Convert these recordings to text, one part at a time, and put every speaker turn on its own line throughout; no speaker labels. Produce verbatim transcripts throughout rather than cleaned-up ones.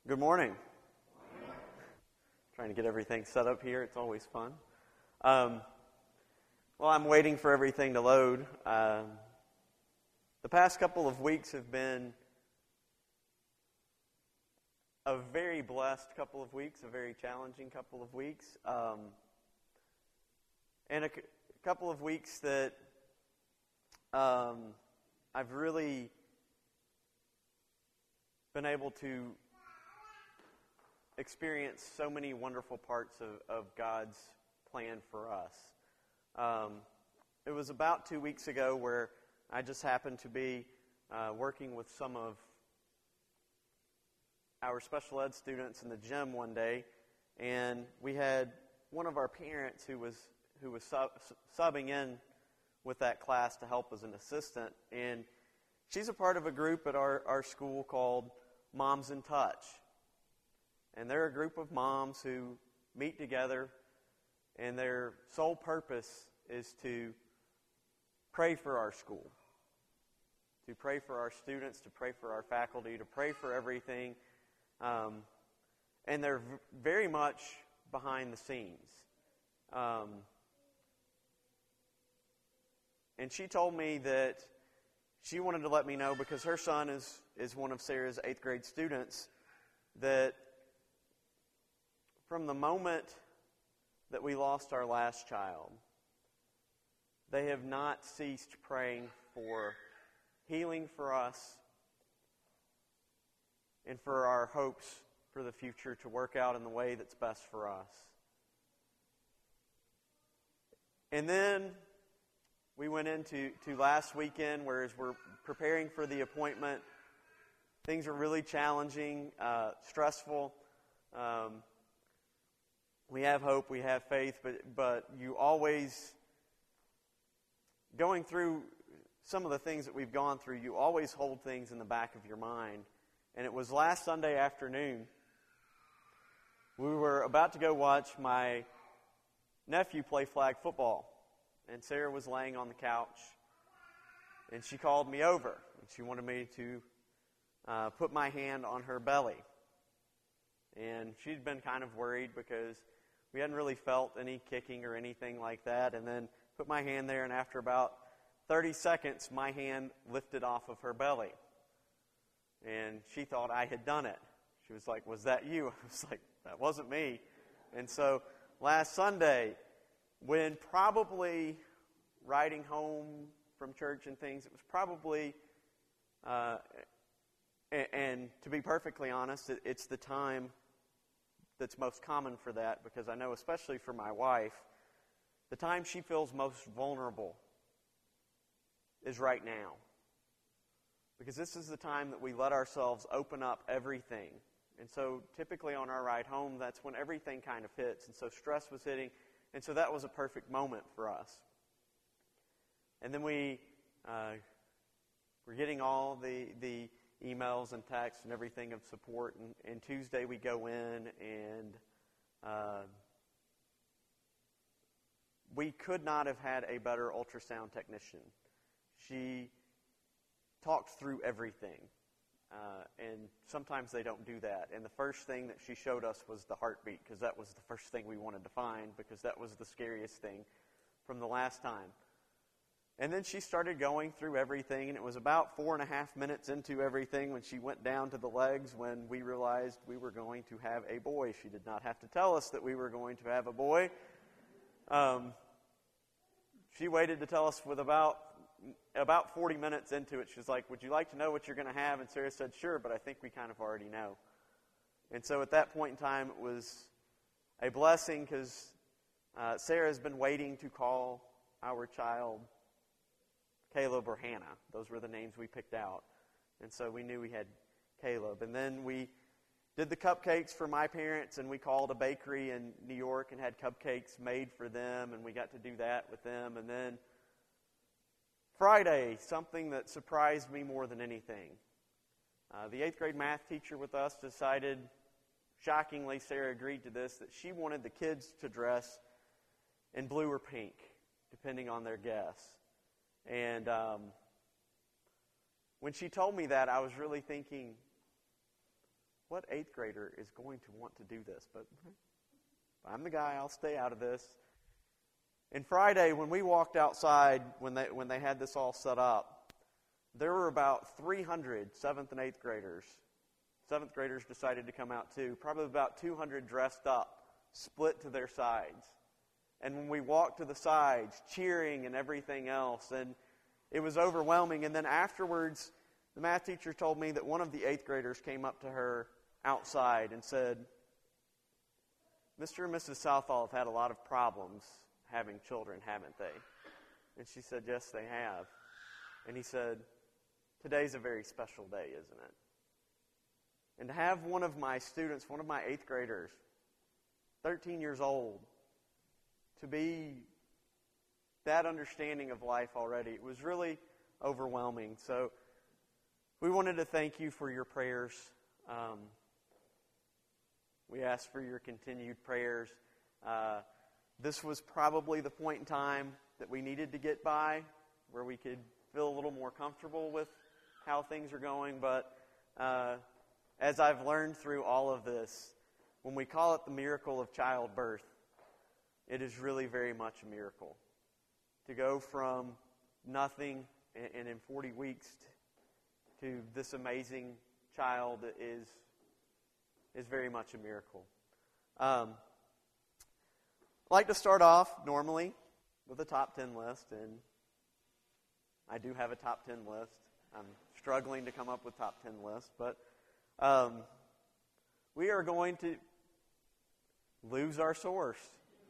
Good morning. Trying to get everything set up here. It's always fun. Um, well, I'm waiting for everything to load. Um, the past couple of weeks have been a very blessed couple of weeks, a very challenging couple of weeks, um, and a, c- a couple of weeks that um, I've really been able to experience so many wonderful parts of, of God's plan for us. Um, it was about two weeks ago where I just happened to be uh, working with some of our special ed students in the gym one day, and we had one of our parents who was who was sub, subbing in with that class to help as an assistant, and she's a part of a group at our, our school called Moms in Touch. And they're a group of moms who meet together, and their sole purpose is to pray for our school, to pray for our students, to pray for our faculty, to pray for everything. Um, and they're v- very much behind the scenes. Um, and she told me that she wanted to let me know, because her son is, is one of Sarah's eighth grade students, that from the moment that we lost our last child, they have not ceased praying for healing for us and for our hopes for the future to work out in the way that's best for us. And then we went into to last weekend, whereas we're preparing for the appointment, things are really challenging, uh, stressful. Um, We have hope, we have faith, but but you always, going through some of the things that we've gone through, you always hold things in the back of your mind. And it was last Sunday afternoon, we were about to go watch my nephew play flag football. And Sarah was laying on the couch, and she called me over. And she wanted me to uh, put my hand on her belly. And she'd been kind of worried because we hadn't really felt any kicking or anything like that. And then put my hand there, and after about thirty seconds, my hand lifted off of her belly. And she thought I had done it. She was like, "Was that you?" I was like, "That wasn't me." And so last Sunday, when probably riding home from church and things, it was probably, uh, and, and to be perfectly honest, it, it's the time that's most common for that, because I know, especially for my wife, the time she feels most vulnerable is right now. Because this is the time that we let ourselves open up everything. And so typically on our ride home, that's when everything kind of hits. And so stress was hitting, and so that was a perfect moment for us. And then we uh, were getting all the the emails and texts and everything of support. And, and Tuesday we go in, and uh, we could not have had a better ultrasound technician. She talked through everything. Uh, and sometimes they don't do that. And the first thing that she showed us was the heartbeat, because that was the first thing we wanted to find, because that was the scariest thing from the last time. And then she started going through everything, and it was about four and a half minutes into everything when she went down to the legs when we realized we were going to have a boy. She did not have to tell us that we were going to have a boy. Um, she waited to tell us with about about forty minutes into it. She was like, "Would you like to know what you're going to have?" And Sarah said, "Sure, but I think we kind of already know." And so at that point in time, it was a blessing, because uh, Sarah has been waiting to call our child Caleb or Hannah. Those were the names we picked out. And so we knew we had Caleb. And then we did the cupcakes for my parents, and we called a bakery in New York and had cupcakes made for them, and we got to do that with them. And then Friday, something that surprised me more than anything. Uh, the eighth grade math teacher with us decided, shockingly, Sarah agreed to this, that she wanted the kids to dress in blue or pink, depending on their guess. And um, when she told me that, I was really thinking, what eighth grader is going to want to do this? But I'm the guy, I'll stay out of this. And Friday, when we walked outside, when they when they had this all set up, there were about three hundred seventh and eighth graders. Seventh graders decided to come out too. Probably about two hundred dressed up, split to their sides. And when we walked to the sides, cheering and everything else, and it was overwhelming. And then afterwards, the math teacher told me that one of the eighth graders came up to her outside and said, Mister and Missus Southall have had a lot of problems having children, haven't they? And she said, yes, they have. And he said, today's a very special day, isn't it? And to have one of my students, one of my eighth graders, thirteen years old, to be that understanding of life already, it was really overwhelming. So we wanted to thank you for your prayers. Um, we ask for your continued prayers. Uh, this was probably the point in time that we needed to get by, where we could feel a little more comfortable with how things are going. But uh, as I've learned through all of this, when we call it the miracle of childbirth, it is really very much a miracle. To go from nothing and in forty weeks to this amazing child is is very much a miracle. Um, I like to start off normally with a top ten list, and I do have a top ten list. I'm struggling to come up with top ten lists, but um, we are going to lose our source.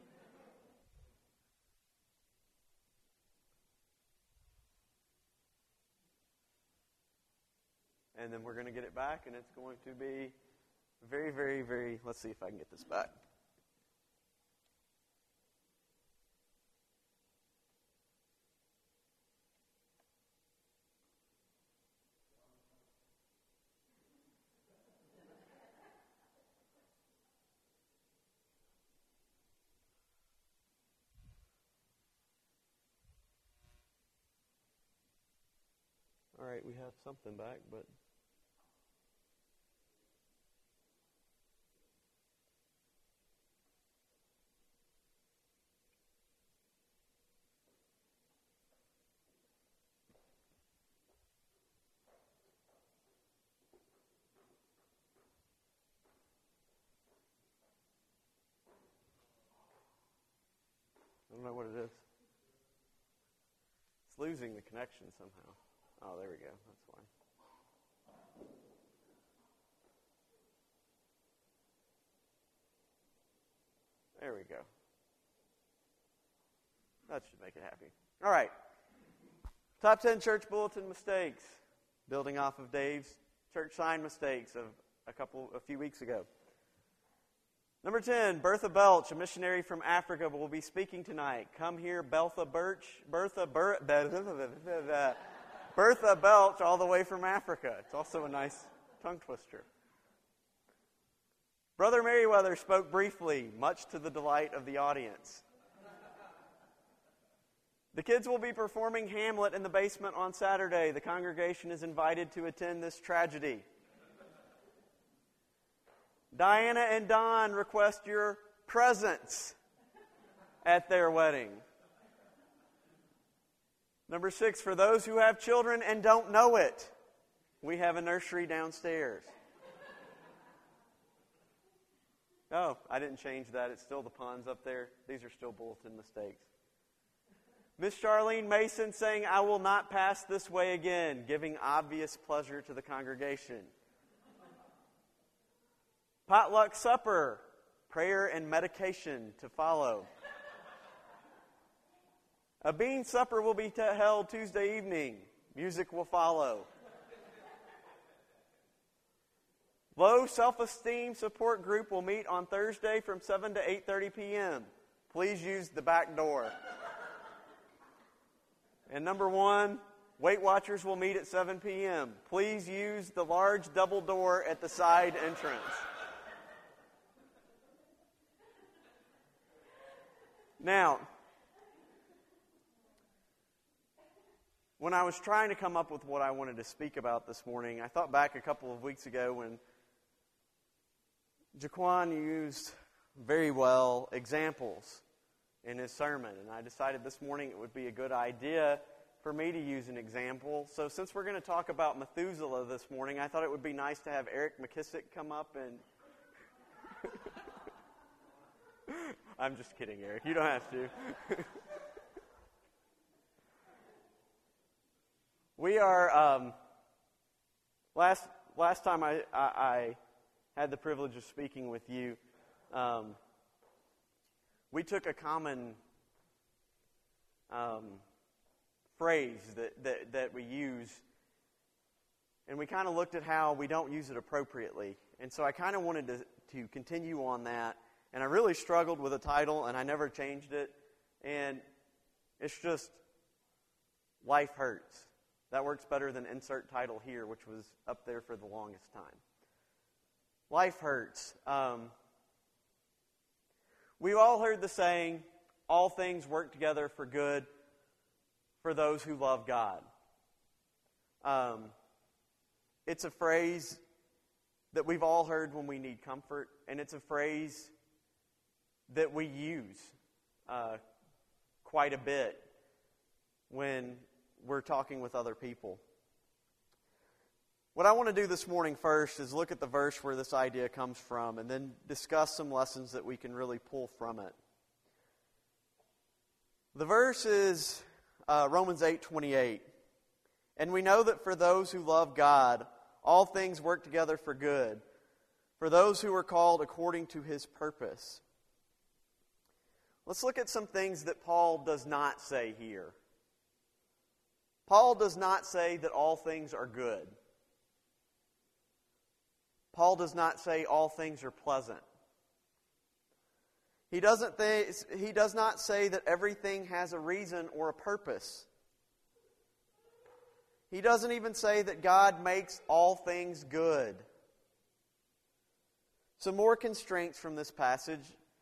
And then we're going to get it back, and it's going to be very, very, very... Let's see if I can get this back. All right, we have something back, but... I don't know what it is. It's losing the connection somehow. Oh, there we go. That's why. There we go. That should make it happy. All right. Top ten church bulletin mistakes. Building off of Dave's church sign mistakes of a couple, a few weeks ago. Number ten, Bertha Belch, a missionary from Africa, will be speaking tonight. Come here, Bertha Birch, Bertha Bur- Bertha Belch, all the way from Africa. It's also a nice tongue twister. Brother Merriweather spoke briefly, much to the delight of the audience. The kids will be performing Hamlet in the basement on Saturday. The congregation is invited to attend this tragedy. Diana and Don request your presence at their wedding. Number six, for those who have children and don't know it, we have a nursery downstairs. Oh, I didn't change that. It's still the puns up there. These are still bulletin mistakes. Miss Charlene Mason saying, I will not pass this way again, giving obvious pleasure to the congregation. Potluck supper, prayer and medication to follow. A bean supper will be t- held Tuesday evening. Music will follow. Low self-esteem support group will meet on Thursday from seven to eight thirty p.m. Please use the back door. And number one, Weight Watchers will meet at seven p.m. Please use the large double door at the side entrance. Now, when I was trying to come up with what I wanted to speak about this morning, I thought back a couple of weeks ago when Jaquan used very well examples in his sermon, and I decided this morning it would be a good idea for me to use an example. So since we're going to talk about Methuselah this morning, I thought it would be nice to have Eric McKissick come up and... I'm just kidding, Eric. You don't have to. We are... Um, last last time I, I, I had the privilege of speaking with you, um, we took a common um, phrase that, that, that we use, and we kind of looked at how we don't use it appropriately. And so I kind of wanted to, to continue on that, and I really struggled with a title, and I never changed it, and it's just, life hurts. That works better than insert title here, which was up there for the longest time. Life hurts. Um, we've all heard the saying, all things work together for good for those who love God. Um, it's a phrase that we've all heard when we need comfort, and it's a phrase that we use uh, quite a bit when we're talking with other people. What I want to do this morning first is look at the verse where this idea comes from and then discuss some lessons that we can really pull from it. The verse is uh, Romans eight twenty-eight. And we know that for those who love God, all things work together for good, for those who are called according to His purpose. Let's look at some things that Paul does not say here. Paul does not say that all things are good. Paul does not say all things are pleasant. He doesn't th- he does not say that everything has a reason or a purpose. He doesn't even say that God makes all things good. Some more constraints from this passage.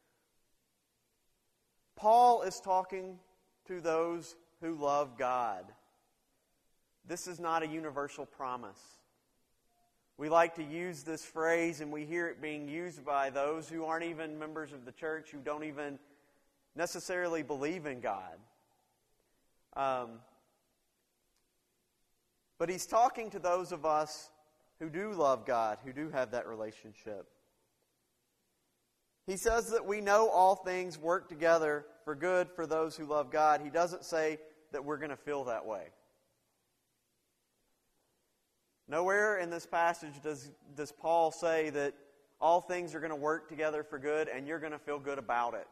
Paul is talking to those who love God. This is not a universal promise. We like to use this phrase, and we hear it being used by those who aren't even members of the church, who don't even necessarily believe in God. Um, but he's talking to those of us who do love God, who do have that relationship. He says that we know all things work together for good for those who love God. He doesn't say that we're going to feel that way. Nowhere in this passage does, does Paul say that all things are going to work together for good and you're going to feel good about it.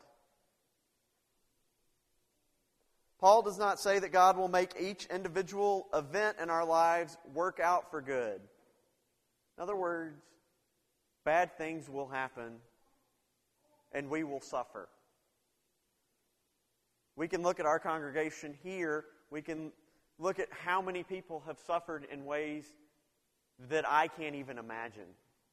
Paul does not say that God will make each individual event in our lives work out for good. In other words, bad things will happen and we will suffer. We can look at our congregation here. We can look at how many people have suffered in ways that I can't even imagine.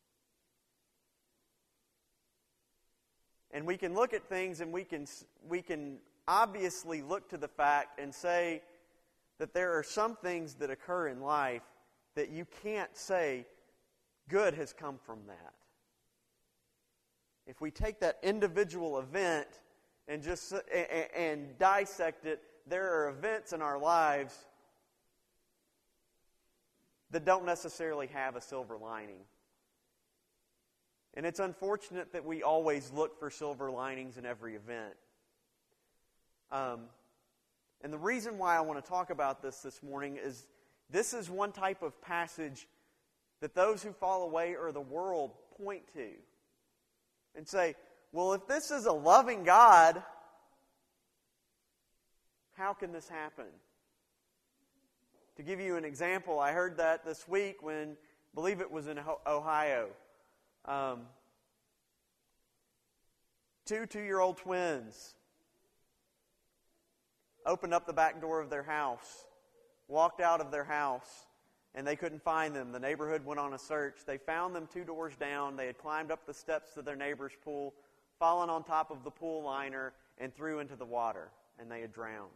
And we can look at things and we can we can obviously look to the fact and say that there are some things that occur in life that you can't say good has come from that. If we take that individual event and just and, and dissect it, there are events in our lives that don't necessarily have a silver lining. And it's unfortunate that we always look for silver linings in every event. Um, and the reason why I want to talk about this this morning is this is one type of passage that those who fall away or the world point to and say, well, if this is a loving God, how can this happen? To give you an example, I heard that this week when, I believe it was in Ohio. Um, two two-year-old twins opened up the back door of their house, walked out of their house, and they couldn't find them. The neighborhood went on a search. They found them two doors down. They had climbed up the steps to their neighbor's pool, fallen on top of the pool liner, and threw into the water, and they had drowned.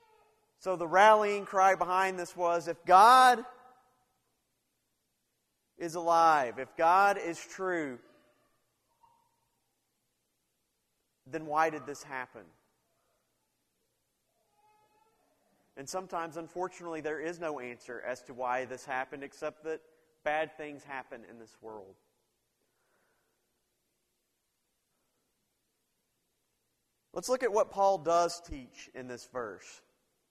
So the rallying cry behind this was, if God is alive, if God is true, then why did this happen? And sometimes, unfortunately, there is no answer as to why this happened, except that bad things happen in this world. Let's look at what Paul does teach in this verse.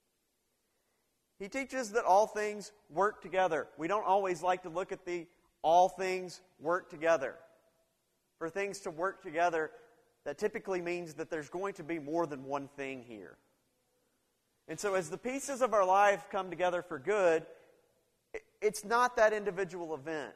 He teaches that all things work together. We don't always like to look at the all things work together. For things to work together, that typically means that there's going to be more than one thing here. And so as the pieces of our life come together for good, it's not that individual event.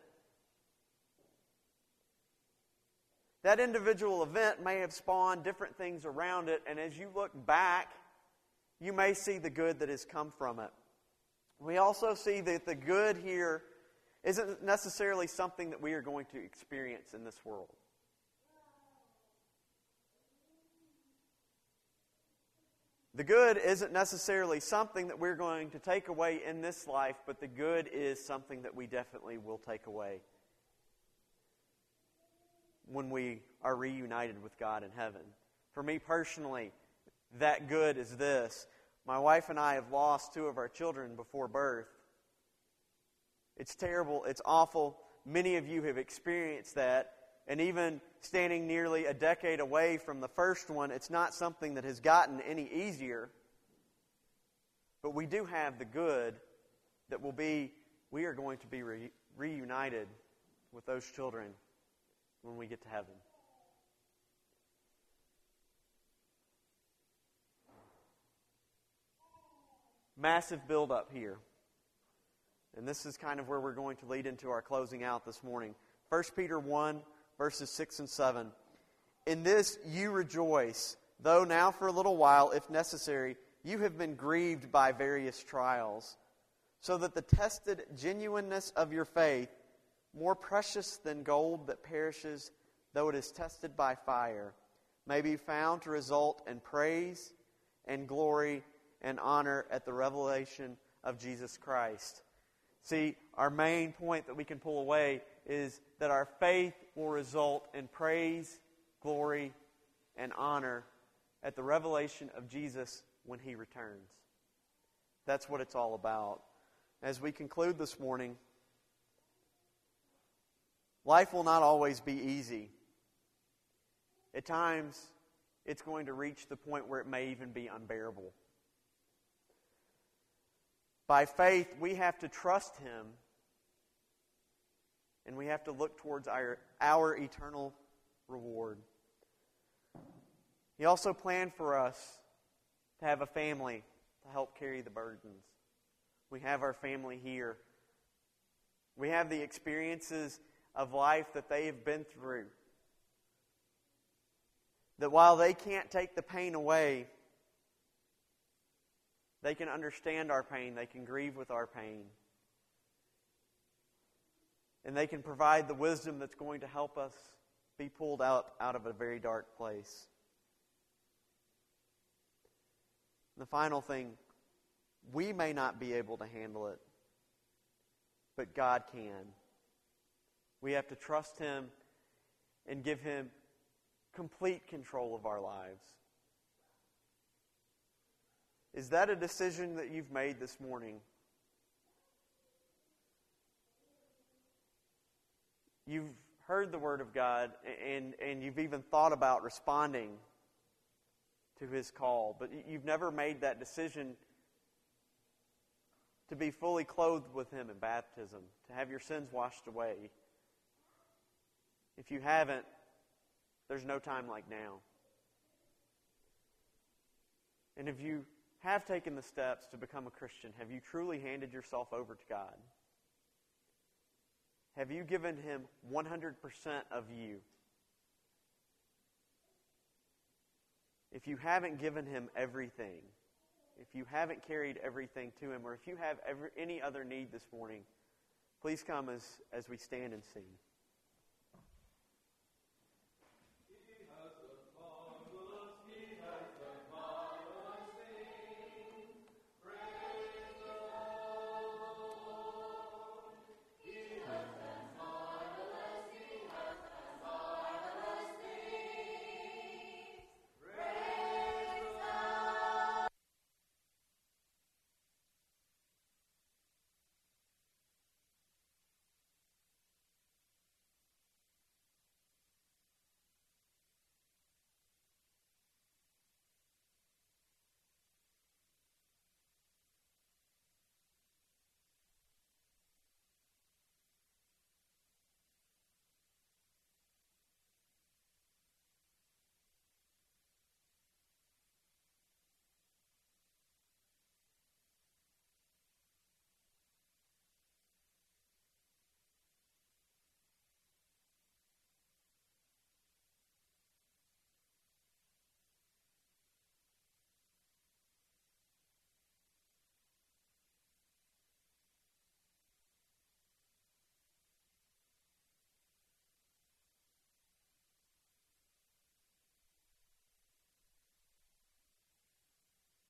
That individual event may have spawned different things around it, and as you look back, you may see the good that has come from it. We also see that the good here isn't necessarily something that we are going to experience in this world. The good isn't necessarily something that we're going to take away in this life, but the good is something that we definitely will take away when we are reunited with God in heaven. For me personally, that good is this. My wife and I have lost two of our children before birth. It's terrible. It's awful. Many of you have experienced that. And even standing nearly a decade away from the first one, it's not something that has gotten any easier. But we do have the good that will be, we are going to be re- reunited with those children when we get to heaven. Massive buildup here. And this is kind of where we're going to lead into our closing out this morning. First Peter one, verses six and seven. In this you rejoice, though now for a little while, if necessary, you have been grieved by various trials, so that the tested genuineness of your faith, more precious than gold that perishes, though it is tested by fire, may be found to result in praise and glory and honor at the revelation of Jesus Christ. See, our main point that we can pull away is that our faith will result in praise, glory, and honor at the revelation of Jesus when He returns. That's what it's all about. As we conclude this morning, life will not always be easy. At times, it's going to reach the point where it may even be unbearable. By faith, we have to trust Him, and we have to look towards our, our eternal reward. He also planned for us to have a family to help carry the burdens. We have our family here. We have the experiences of life that they have been through. That while they can't take the pain away, they can understand our pain. They can grieve with our pain. And they can provide the wisdom that's going to help us be pulled out, out of a very dark place. And the final thing, we may not be able to handle it, but God can. We have to trust Him and give Him complete control of our lives. Is that a decision that you've made this morning? You've heard the Word of God, and, and you've even thought about responding to His call, but you've never made that decision to be fully clothed with Him in baptism, to have your sins washed away. If you haven't, there's no time like now. And if you have taken the steps to become a Christian, have you truly handed yourself over to God? Have you given Him one hundred percent of you? If you haven't given Him everything, if you haven't carried everything to Him, or if you have every, any other need this morning, please come as, as we stand and sing.